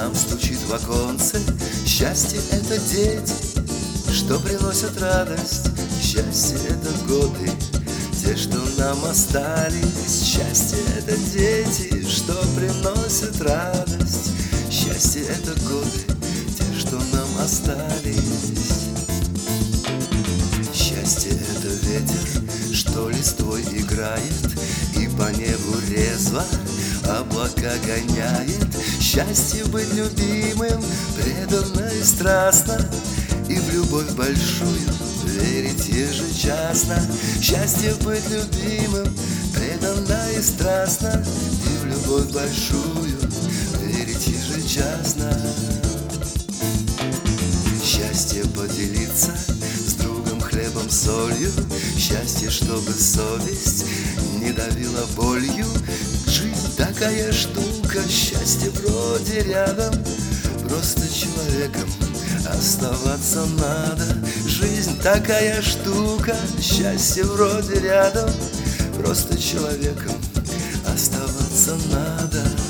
нам стучит в оконце. Счастье — это дети, что приносят радость. Счастье — это годы, те, что нам остались. Счастье — это дети, что приносят радость. Счастье — это годы, те, что нам остались. Счастье — это ветер, что листвой играет и по небу резво облака гоняет. Счастье — быть любимым, преданно и страстно, и в любовь большую верить ежечасно. Счастье — быть любимым, преданно и страстно, и в любовь большую верить ежечасно. Счастье — поделиться с другом хлебом, солью. Счастье, чтобы совесть не давила болью. Жизнь такая штука, счастье вроде рядом, просто человеком оставаться надо. Жизнь такая штука, счастье вроде рядом, просто человеком оставаться надо.